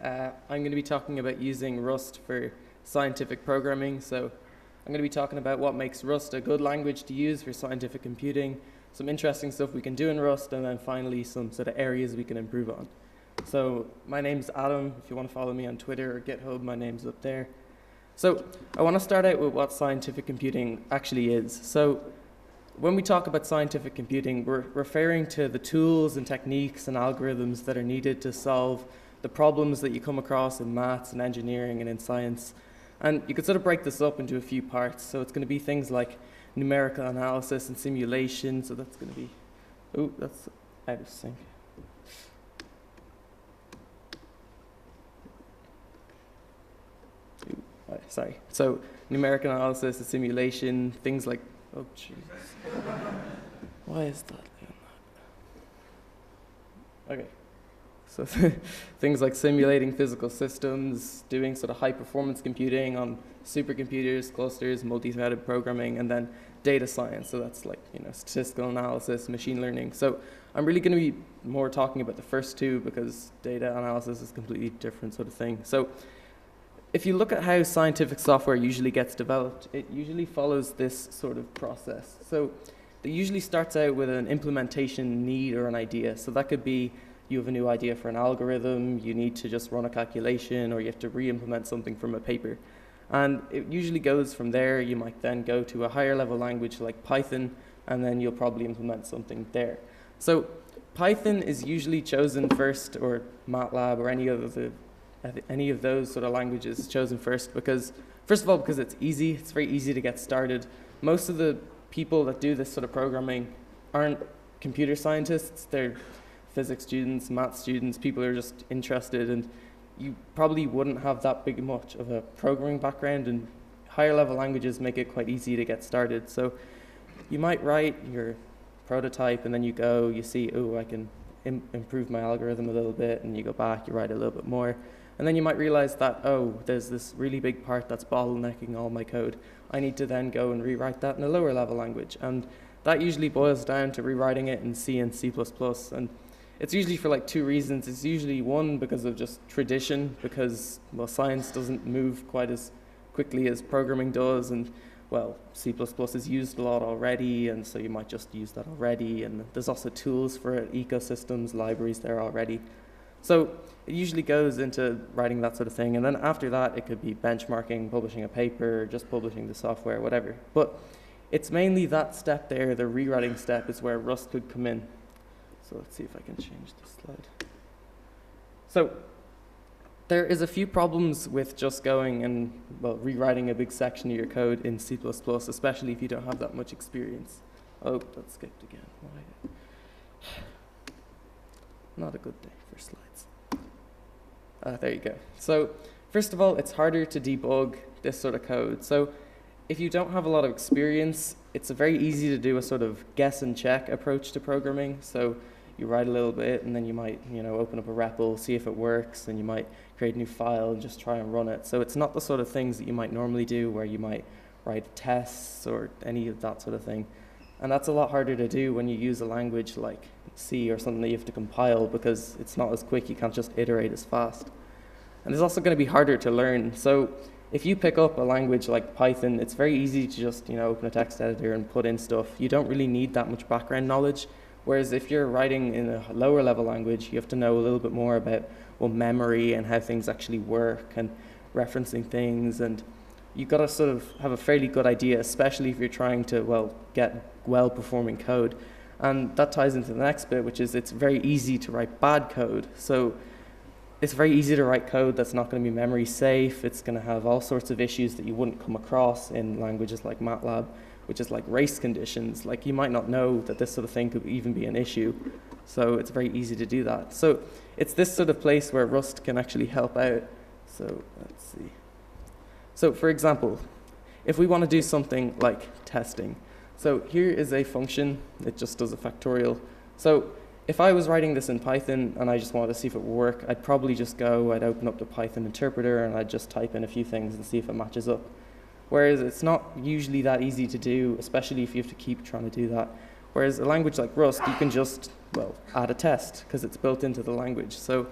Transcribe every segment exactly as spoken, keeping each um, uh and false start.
Uh, I'm going to be talking about using Rust for scientific programming. So I'm going to be talking about what makes Rust a good language to use for scientific computing, some interesting stuff we can do in Rust, and then finally some sort of areas we can improve on. So my name's Adam. If you want to follow me on Twitter or GitHub, my name's up there. So I want to start out with what scientific computing actually is. So when we talk about scientific computing, we're referring to the tools and techniques and algorithms that are needed to solve the problems that you come across in maths and engineering and in science. And you could sort of break this up into a few parts. So it's going to be things like numerical analysis and simulation. So that's going to be, oh, that's out of sync. Ooh, right, sorry. So numerical analysis and simulation, things like, oh, Jesus. Why is that doing that? Okay. So things like simulating physical systems, doing sort of high performance computing on supercomputers, clusters, multi-threaded programming, and then data science. So that's like, you know, statistical analysis, machine learning. So I'm really going to be more talking about the first two because data analysis is a completely different sort of thing. So if you look at how scientific software usually gets developed, it usually follows this sort of process. So it usually starts out with an implementation need or an idea. So that could be you have a new idea for an algorithm, you need to just run a calculation, or you have to re-implement something from a paper. And it usually goes from there. You might then go to a higher level language like Python, and then you'll probably implement something there. So Python is usually chosen first, or MATLAB, or any of the any of those sort of languages is chosen first because, first of all, because it's easy. It's very easy to get started. Most of the people that do this sort of programming aren't computer scientists. They're physics students, math students, people who are just interested, and you probably wouldn't have that big much of a programming background, and higher level languages make it quite easy to get started. So you might write your prototype and then you go, you see, oh, I can im improve my algorithm a little bit, and you go back, you write a little bit more, and then you might realize that, oh, there's this really big part that's bottlenecking all my code. I need to then go and rewrite that in a lower level language, and that usually boils down to rewriting it in C and C plus plus, and it's usually for like two reasons. It's usually one because of just tradition, because, well, science doesn't move quite as quickly as programming does, and, well, C plus plus is used a lot already, and so you might just use that already, and there's also tools for it, ecosystems, libraries there already. So it usually goes into writing that sort of thing, and then after that it could be benchmarking, publishing a paper, just publishing the software, whatever. But it's mainly that step there, the rewriting step, is where Rust could come in. So let's see if I can change this slide. So there is a few problems with just going and, well, rewriting a big section of your code in C plus plus, especially if you don't have that much experience. Oh, that skipped again. Why? Not a good day for slides. Uh, there you go. So first of all, it's harder to debug this sort of code. So if you don't have a lot of experience, it's very easy to do a sort of guess and check approach to programming. So you write a little bit, and then you might, you know, open up a R E P L, see if it works, and you might create a new file and just try and run it. So it's not the sort of things that you might normally do, where you might write tests or any of that sort of thing. And that's a lot harder to do when you use a language like C or something that you have to compile, because it's not as quick. You can't just iterate as fast. And it's also going to be harder to learn. So if you pick up a language like Python, it's very easy to just, you know, open a text editor and put in stuff. You don't really need that much background knowledge. Whereas if you're writing in a lower level language, you have to know a little bit more about, well, memory and how things actually work and referencing things. And you've got to sort of have a fairly good idea, especially if you're trying to, well, get well-performing code. And that ties into the next bit, which is it's very easy to write bad code. So it's very easy to write code that's not going to be memory safe. It's going to have all sorts of issues that you wouldn't come across in languages like MATLAB, which is like race conditions. Like, you might not know that this sort of thing could even be an issue. So it's very easy to do that. So it's this sort of place where Rust can actually help out. So let's see. So for example, if we want to do something like testing. So here is a function. It just does a factorial. So if I was writing this in Python and I just wanted to see if it would work, I'd probably just go, I'd open up the Python interpreter, and I'd just type in a few things and see if it matches up. Whereas it's not usually that easy to do, especially if you have to keep trying to do that. Whereas a language like Rust, you can just, well, add a test because it's built into the language. So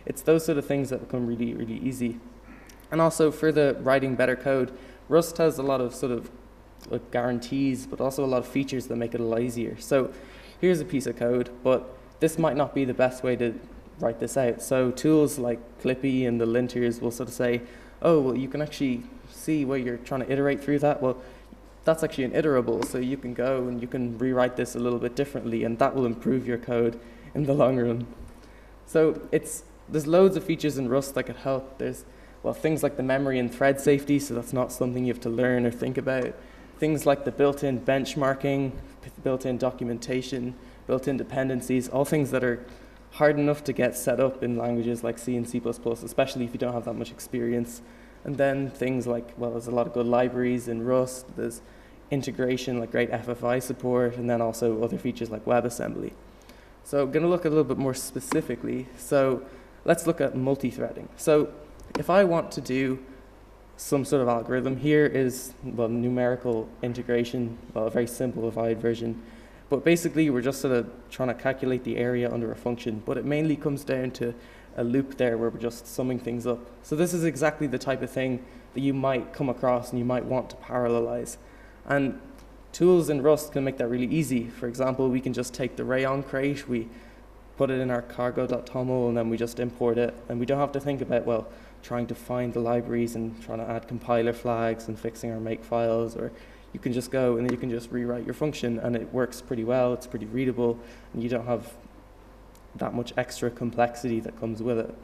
it's those sort of things that become really, really easy. And also for the writing better code, Rust has a lot of sort of like guarantees, but also a lot of features that make it a lot easier. So here's a piece of code, but this might not be the best way to write this out. So tools like Clippy and the linters will sort of say, oh, well, you can actually see where you're trying to iterate through that. Well, that's actually an iterable, so you can go and you can rewrite this a little bit differently, and that will improve your code in the long run. So it's there's loads of features in Rust that could help. There's well things like the memory and thread safety, so that's not something you have to learn or think about. Things like the built-in benchmarking, built-in documentation, built-in dependencies, all things that are hard enough to get set up in languages like C and C plus plus, especially if you don't have that much experience. And then things like, well, there's a lot of good libraries in Rust, there's integration like great F F I support, and then also other features like WebAssembly. So I'm going to look a little bit more specifically. So let's look at multi-threading. So if I want to do some sort of algorithm, here is, well, numerical integration, well, a very simplified version. But basically, we're just sort of trying to calculate the area under a function, but it mainly comes down to a loop there where we're just summing things up. So this is exactly the type of thing that you might come across and you might want to parallelize. And tools in Rust can make that really easy. For example, we can just take the rayon crate, we put it in our cargo.toml, and then we just import it. And we don't have to think about, well, trying to find the libraries and trying to add compiler flags and fixing our make files, or you can just go and then you can just rewrite your function, and it works pretty well, it's pretty readable, and you don't have that much extra complexity that comes with it.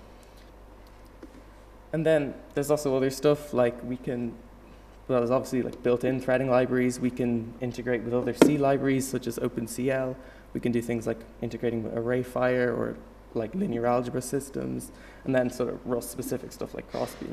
And then there's also other stuff like we can, well, there's obviously like built-in threading libraries. We can integrate with other C libraries such as OpenCL. We can do things like integrating with ArrayFire or like linear algebra systems, and then sort of Rust-specific stuff like Crossbeam.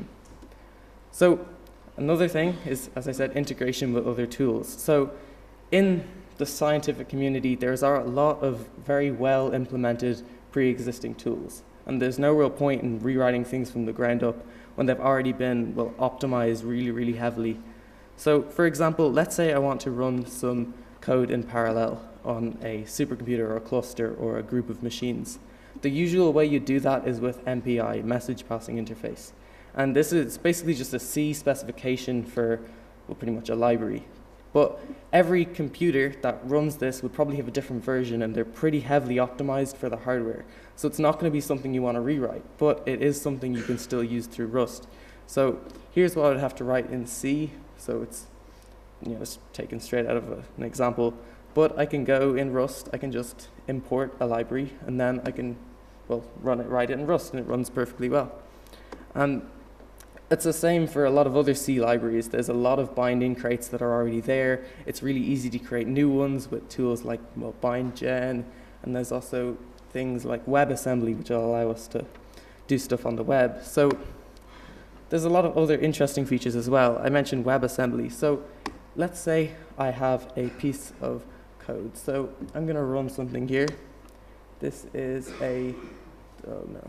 So another thing is, as I said, integration with other tools. So in the scientific community, there's a lot of very well implemented pre-existing tools. And there's no real point in rewriting things from the ground up when they've already been, well, optimized really, really heavily. So for example, let's say I want to run some code in parallel on a supercomputer or a cluster or a group of machines. The usual way you do that is with M P I, Message Passing Interface. And this is basically just a C specification for, well, pretty much a library. But every computer that runs this would probably have a different version, and they're pretty heavily optimized for the hardware. So it's not going to be something you want to rewrite, but it is something you can still use through Rust. So here's what I would have to write in C. So it's, you know, it's taken straight out of a, an example. But I can go in Rust, I can just import a library, and then I can, well, run it, write it in Rust, and it runs perfectly well. And it's the same for a lot of other C libraries. There's a lot of binding crates that are already there. It's really easy to create new ones with tools like, well, BindGen, and there's also things like WebAssembly, which will allow us to do stuff on the web. So there's a lot of other interesting features as well. I mentioned WebAssembly. So let's say I have a piece of code. So I'm going to run something here. This is a, oh no.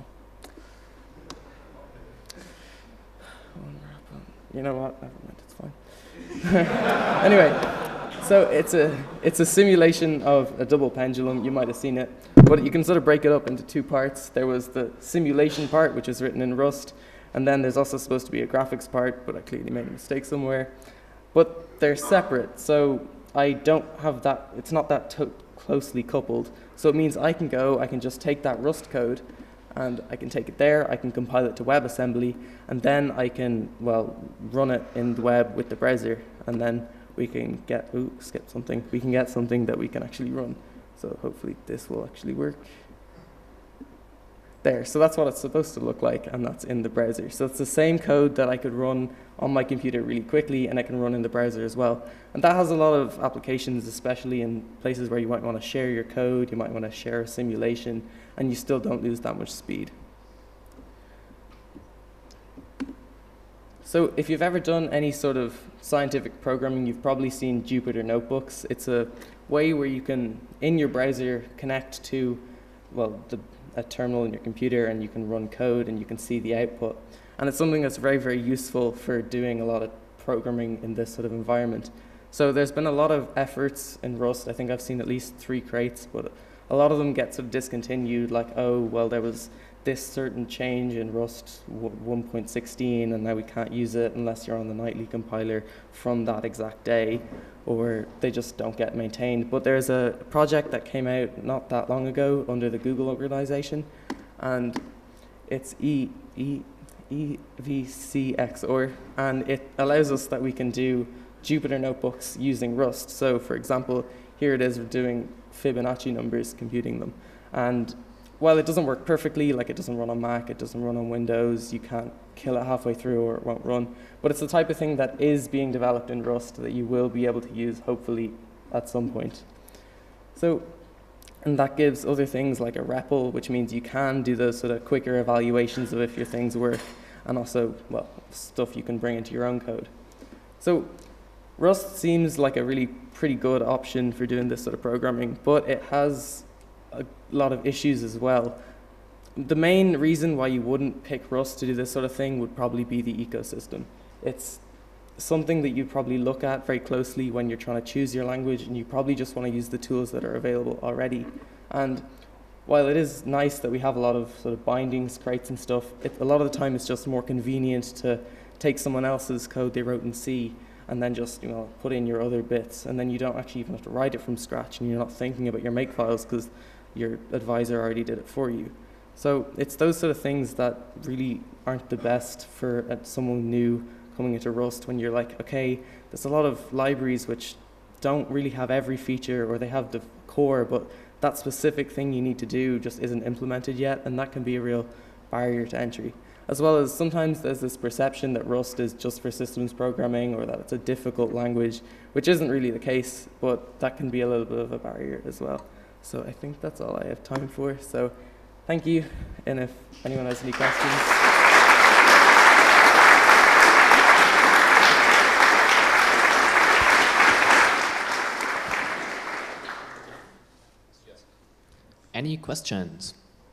You know what? Never mind, it's fine. Anyway, so it's a it's a simulation of a double pendulum. You might have seen it, but you can sort of break it up into two parts. There was the simulation part, which is written in Rust, and then there's also supposed to be a graphics part, but I clearly made a mistake somewhere. But they're separate, so I don't have that. It's not that closely coupled. So it means I can go. I can just take that Rust code, and I can take it there, I can compile it to WebAssembly, and then I can, well, run it in the web with the browser, and then we can get, ooh, skip something, we can get something that we can actually run. So hopefully this will actually work. There, so that's what it's supposed to look like, and that's in the browser. So it's the same code that I could run on my computer really quickly, and I can run in the browser as well. And that has a lot of applications, especially in places where you might want to share your code, you might want to share a simulation, and you still don't lose that much speed. So if you've ever done any sort of scientific programming, you've probably seen Jupyter Notebooks. It's a way where you can, in your browser, connect to, well, the a terminal in your computer, and you can run code and you can see the output. And it's something that's very, very useful for doing a lot of programming in this sort of environment. So there's been a lot of efforts in Rust. I think I've seen at least three crates, but a lot of them get sort of discontinued, like, oh, well, there was this certain change in Rust one point sixteen, and now we can't use it unless you're on the nightly compiler from that exact day, or they just don't get maintained. But there's a project that came out not that long ago under the Google organization, and it's E, E, E V C X O R, and it allows us that we can do Jupyter notebooks using Rust. So for example, here it is, we're doing Fibonacci numbers, computing them. And while it doesn't work perfectly, like it doesn't run on Mac, it doesn't run on Windows, you can't kill it halfway through or it won't run. But it's the type of thing that is being developed in Rust that you will be able to use, hopefully, at some point. So, and that gives other things like a R E P L, which means you can do those sort of quicker evaluations of if your things work, and also, well, stuff you can bring into your own code. So Rust seems like a really pretty good option for doing this sort of programming, but it has a lot of issues as well. The main reason why you wouldn't pick Rust to do this sort of thing would probably be the ecosystem. It's something that you probably look at very closely when you're trying to choose your language, and you probably just want to use the tools that are available already. And while it is nice that we have a lot of sort of bindings, crates and stuff, it, a lot of the time it's just more convenient to take someone else's code they wrote in C and then just, you know, put in your other bits, and then you don't actually even have to write it from scratch, and you're not thinking about your make files because your advisor already did it for you. So it's those sort of things that really aren't the best for uh, someone new coming into Rust, when you're like, okay, there's a lot of libraries which don't really have every feature, or they have the core, but that specific thing you need to do just isn't implemented yet, and that can be a real barrier to entry. As well as sometimes there's this perception that Rust is just for systems programming, or that it's a difficult language, which isn't really the case, but that can be a little bit of a barrier as well. So I think that's all I have time for. So thank you, and if anyone has any questions. Any questions?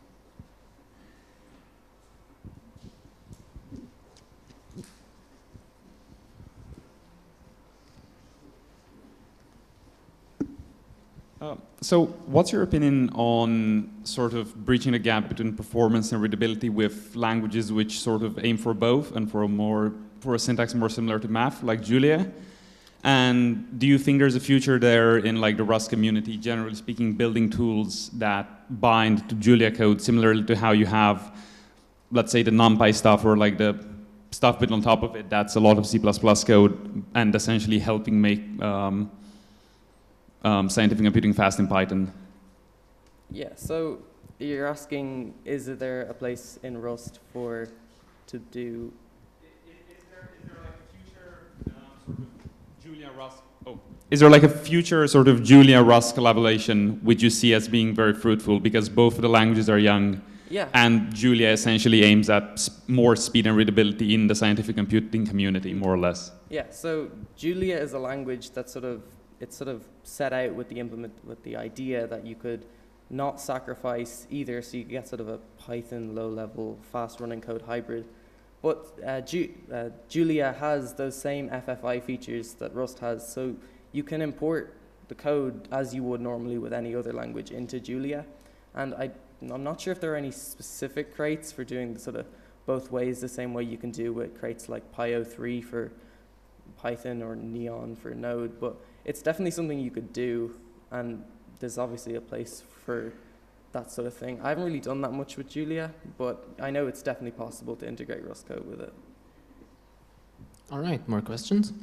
Uh, so what's your opinion on sort of bridging the gap between performance and readability with languages which sort of aim for both and for a more for a syntax more similar to math, like Julia? And do you think there's a future there in like the Rust community, generally speaking, building tools that bind to Julia code similarly to how you have, let's say, the NumPy stuff, or like the stuff built on top of it that's a lot of C plus plus code, and essentially helping make um, um, scientific computing fast in Python? Yeah, so you're asking, is there a place in Rust for to do? Is, is, there, is there like a future um, sort of Julia Rust? Oh, is there like a future sort of Julia Rust collaboration which you see as being very fruitful, because both of the languages are young? Yeah. And Julia essentially aims at sp more speed and readability in the scientific computing community, more or less. Yeah. So Julia is a language that sort of it's sort of set out with the implement with the idea that you could not sacrifice either, so you get sort of a Python low-level, fast-running code hybrid. But uh, Ju uh, Julia has those same F F I features that Rust has, so you can import the code as you would normally with any other language into Julia. And I, I'm not sure if there are any specific crates for doing the sort of both ways, the same way you can do with crates like P Y O three for Python or Neon for Node, but it's definitely something you could do, and there's obviously a place for that sort of thing. I haven't really done that much with Julia, but I know it's definitely possible to integrate Rust code with it. All right, more questions?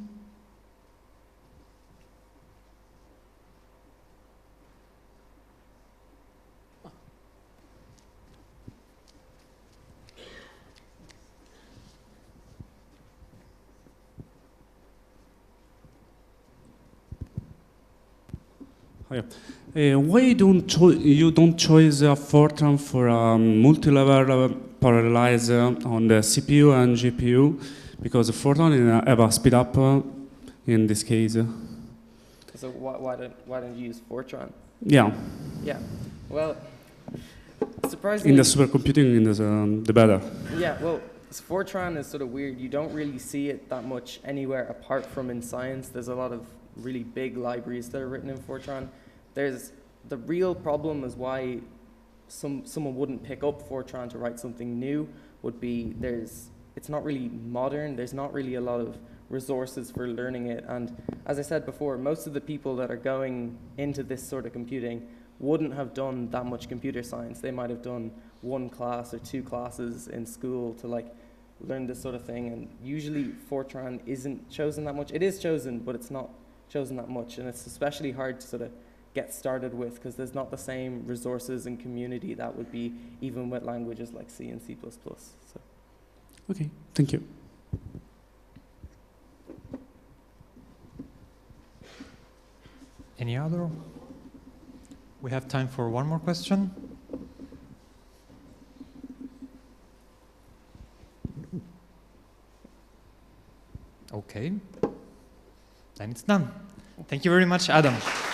Hi. Uh, why don't cho you don't choose uh, Fortran for a multi-level uh, parallelizer on the C P U and G P U? Because Fortran uh, have a speed up uh, in this case. So why, why don't why don't you use Fortran? Yeah. Yeah. Well, surprisingly, in the supercomputing, in the, um, the better. Yeah. Well, Fortran is sort of weird. You don't really see it that much anywhere apart from in science. There's a lot of really big libraries that are written in Fortran. There's the real problem is why some someone wouldn't pick up Fortran to write something new would be there's it's not really modern. There's not really a lot of resources for learning it. And as I said before, most of the people that are going into this sort of computing wouldn't have done that much computer science. They might have done one class or two classes in school to like learn this sort of thing. And usually Fortran isn't chosen that much. It is chosen, but it's not chosen that much. And it's especially hard to sort of get started with because there's not the same resources and community that would be even with languages like C and C plus plus. So. Okay, thank you. Any other? We have time for one more question. Okay, then it's done. Thank you very much, Adam.